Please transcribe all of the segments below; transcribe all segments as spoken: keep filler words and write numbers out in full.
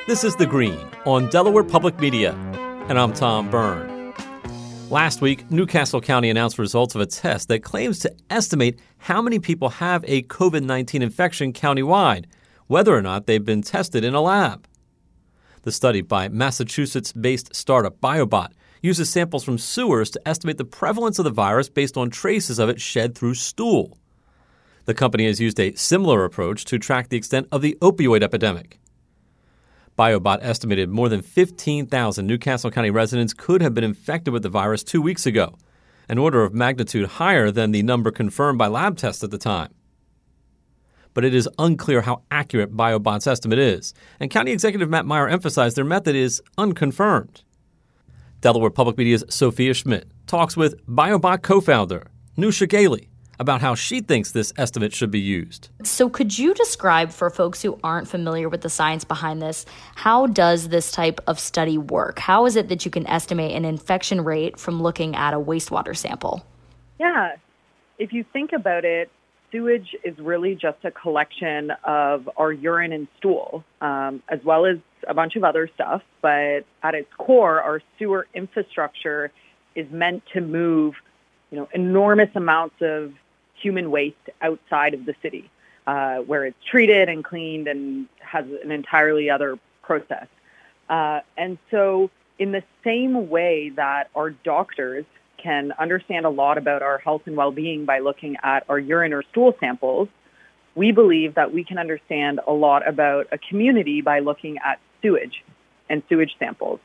This is The Green on Delaware Public Media, and I'm Tom Byrne. Last week, Newcastle County announced results of a test that claims to estimate how many people have a covid nineteen infection countywide, whether or not they've been tested in a lab. The study by Massachusetts-based startup BioBot uses samples from sewers to estimate the prevalence of the virus based on traces of it shed through stool. The company has used a similar approach to track the extent of the opioid epidemic. BioBot estimated more than fifteen thousand Newcastle County residents could have been infected with the virus two weeks ago, an order of magnitude higher than the number confirmed by lab tests at the time. But it is unclear how accurate BioBot's estimate is, and County Executive Matt Meyer emphasized their method is unconfirmed. Delaware Public Media's Sophia Schmidt talks with BioBot co-founder Nusha Gailey about how she thinks this estimate should be used. So could you describe for folks who aren't familiar with the science behind this, how does this type of study work? How is it that you can estimate an infection rate from looking at a wastewater sample? Yeah, if you think about it, sewage is really just a collection of our urine and stool, um, as well as a bunch of other stuff. But at its core, our sewer infrastructure is meant to move, you know, enormous amounts of human waste outside of the city, uh, where it's treated and cleaned and has an entirely other process. Uh, and so in the same way that our doctors can understand a lot about our health and well-being by looking at our urine or stool samples, we believe that we can understand a lot about a community by looking at sewage and sewage samples.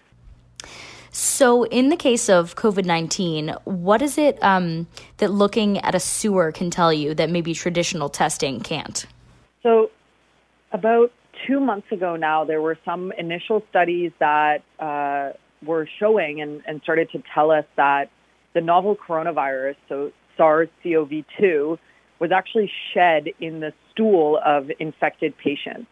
So in the case of covid nineteen, what is it um, that looking at a sewer can tell you that maybe traditional testing can't? So about two months ago now, there were some initial studies that uh, were showing and, and started to tell us that the novel coronavirus, so SARS C o V two, was actually shed in the stool of infected patients.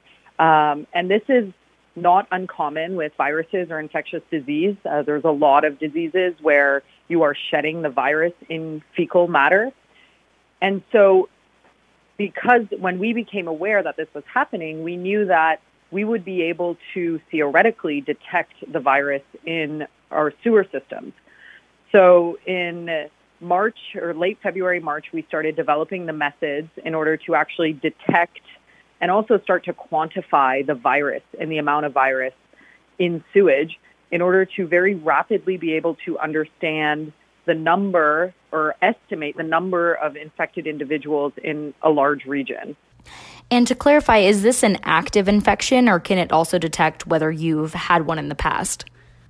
Um, and this is not uncommon with viruses or infectious disease. Uh, there's a lot of diseases where you are shedding the virus in fecal matter. And so because when we became aware that this was happening, we knew that we would be able to theoretically detect the virus in our sewer systems. So in March or late February, March, we started developing the methods in order to actually detect and also start to quantify the virus and the amount of virus in sewage in order to very rapidly be able to understand the number or estimate the number of infected individuals in a large region. And to clarify, is this an active infection or can it also detect whether you've had one in the past?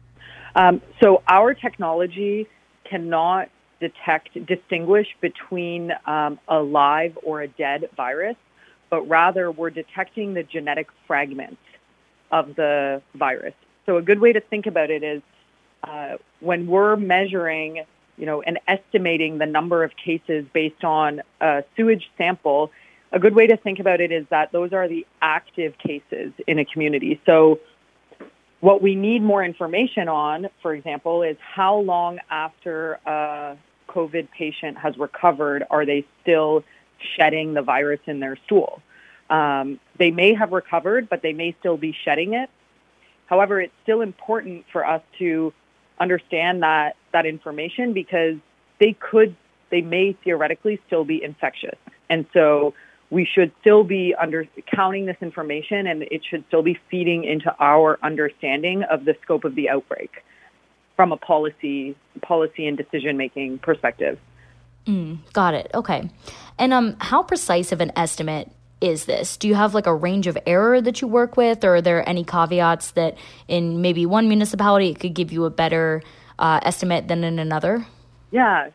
Um, so our technology cannot detect, distinguish between um, a live or a dead virus, but rather we're detecting the genetic fragments of the virus. So a good way to think about it is uh, when we're measuring, you know, and estimating the number of cases based on a sewage sample, a good way to think about it is that those are the active cases in a community. So what we need more information on, for example, is how long after a COVID patient has recovered are they still shedding the virus in their stool. Um, they may have recovered, but they may still be shedding it. However, it's still important for us to understand that that information because they could, they may theoretically still be infectious. And so we should still be under counting this information and it should still be feeding into our understanding of the scope of the outbreak from a policy, policy and decision-making perspective. Mm, got it. Okay. And um, how precise of an estimate is this? Do you have like a range of error that you work with, or are there any caveats that in maybe one municipality it could give you a better uh, estimate than in another? Yeah.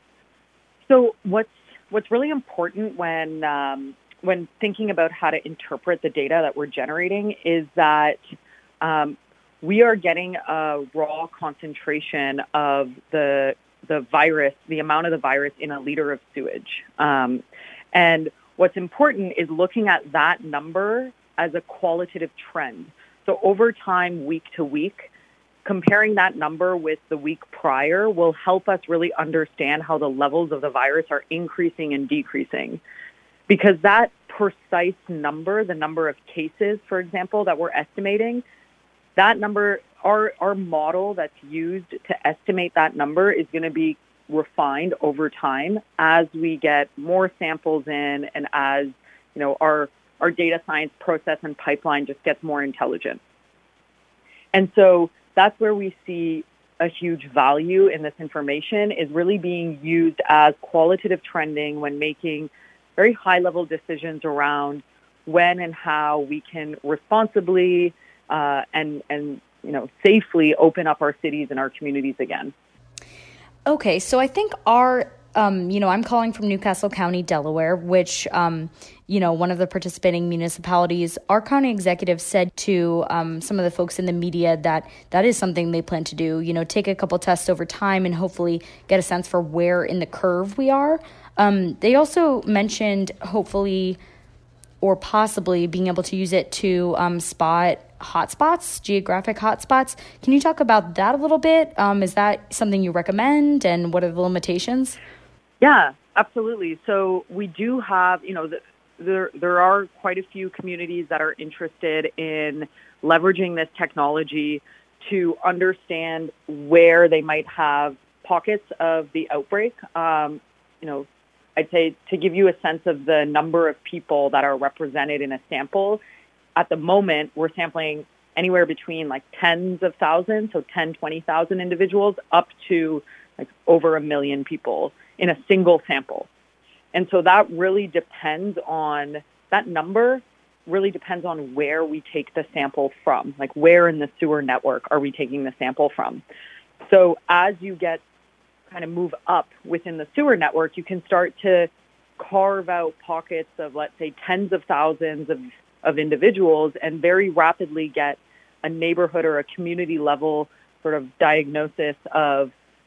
So what's what's really important when um, when thinking about how to interpret the data that we're generating is that um, we are getting a raw concentration of the the virus, the amount of the virus in a liter of sewage. Um, and what's important is looking at that number as a qualitative trend. So over time, week to week, comparing that number with the week prior will help us really understand how the levels of the virus are increasing and decreasing. Because that precise number, the number of cases, for example, that we're estimating, that number, our, our model that's used to estimate that number is going to be refined over time as we get more samples in and as, you know, our, our data science process and pipeline just gets more intelligent. And so that's where we see a huge value in this information, is really being used as qualitative trending when making very high-level decisions around when and how we can responsibly uh, and and you know safely open up our cities and our communities again. Okay, so I think our Um, you know, I'm calling from Newcastle County, Delaware, which, um, you know, one of the participating municipalities. Our county executive said to um, some of the folks in the media that that is something they plan to do, you know, take a couple tests over time and hopefully get a sense for where in the curve we are. Um, they also mentioned hopefully or possibly being able to use it to um, spot hotspots, geographic hotspots. Can you talk about that a little bit? Um, is that something you recommend, and what are the limitations? Yeah, absolutely. So we do have, you know, the, there there are quite a few communities that are interested in leveraging this technology to understand where they might have pockets of the outbreak. Um, you know, I'd say to give you a sense of the number of people that are represented in a sample, at the moment, we're sampling anywhere between like tens of thousands, so ten, twenty thousand individuals, up to like over a million people in a single sample. And so that really depends on, that number really depends on where we take the sample from, like where in the sewer network are we taking the sample from. So as you get kind of move up within the sewer network, you can start to carve out pockets of, let's say, tens of thousands of, of individuals and very rapidly get a neighborhood or a community level sort of diagnosis of,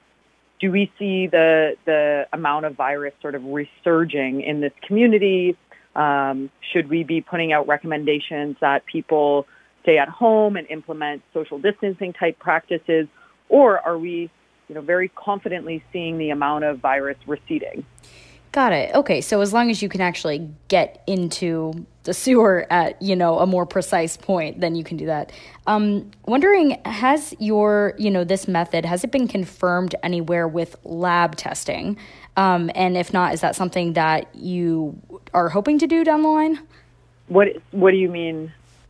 do we see the the amount of virus sort of resurging in this community? Um, should we be putting out recommendations that people stay at home and implement social distancing type practices? Or are we, you know, very confidently seeing the amount of virus receding? Got it. Okay, so as long as you can actually get into the sewer at, you know, a more precise point, then you can do that. Um, wondering, has your, you know, this method, has it been confirmed anywhere with lab testing? Um, and if not, is that something that you are hoping to do down the line? What What do you mean?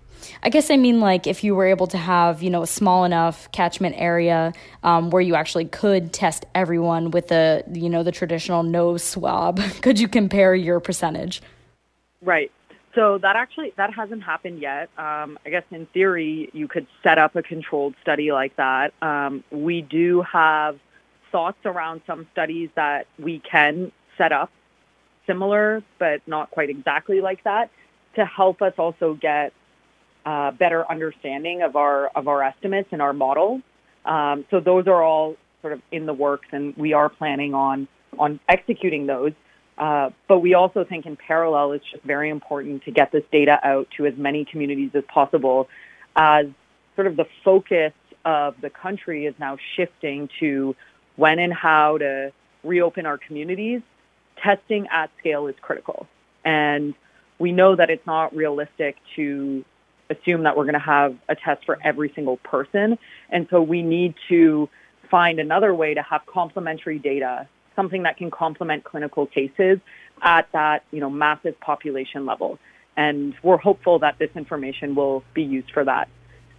I guess I mean, like, if you were able to have, you know, a small enough catchment area um, where you actually could test everyone with the, you know, the traditional nose swab, could you compare your percentage? Right. So that actually, that hasn't happened yet. Um, I guess in theory, you could set up a controlled study like that. Um, we do have thoughts around some studies that we can set up similar, but not quite exactly like that, to help us also get Uh, better understanding of our of our estimates and our model. Um, so those are all sort of in the works, and we are planning on on executing those. Uh, but we also think in parallel, it's just very important to get this data out to as many communities as possible, as sort of the focus of the country is now shifting to when and how to reopen our communities. Testing at scale is critical. And we know that it's not realistic to assume that we're going to have a test for every single person. And so we need to find another way to have complementary data, something that can complement clinical cases at that, you know, massive population level. And we're hopeful that this information will be used for that.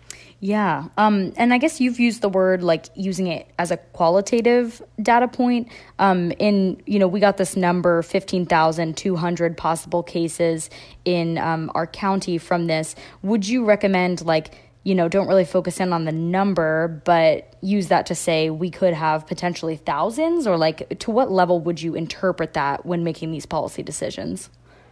Yeah. Um, and I guess you've used the word like using it as a qualitative data point. Um, in, you know, we got this number, fifteen thousand two hundred possible cases in um, our county from this. Would you recommend, like, you know, don't really focus in on the number, but use that to say we could have potentially thousands? Or like, to what level would you interpret that when making these policy decisions?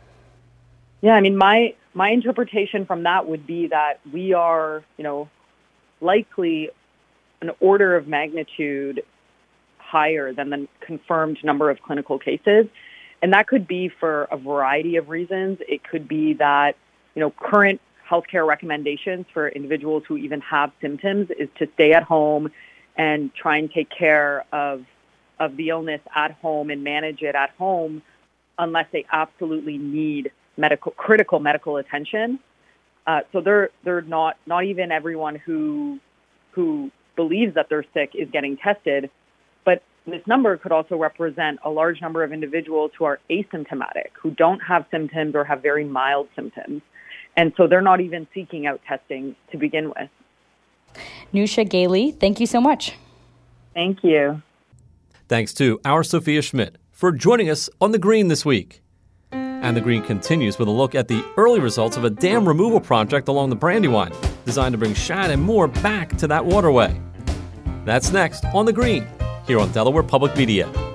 Yeah, I mean, my my interpretation from that would be that we are, you know, likely an order of magnitude higher than the confirmed number of clinical cases. And that could be for a variety of reasons. It could be that, you know, current healthcare recommendations for individuals who even have symptoms is to stay at home and try and take care of of the illness at home and manage it at home unless they absolutely need medical critical medical attention. Uh, so they're they're not not even everyone who who believes that they're sick is getting tested, but this number could also represent a large number of individuals who are asymptomatic, who don't have symptoms or have very mild symptoms, and so they're not even seeking out testing to begin with. Nusha Gailey, thank you so much. Thank you. Thanks to our Sophia Schmidt for joining us on The Green this week. And The Green continues with a look at the early results of a dam removal project along the Brandywine, designed to bring shad and more back to that waterway. That's next on The Green, here on Delaware Public Media.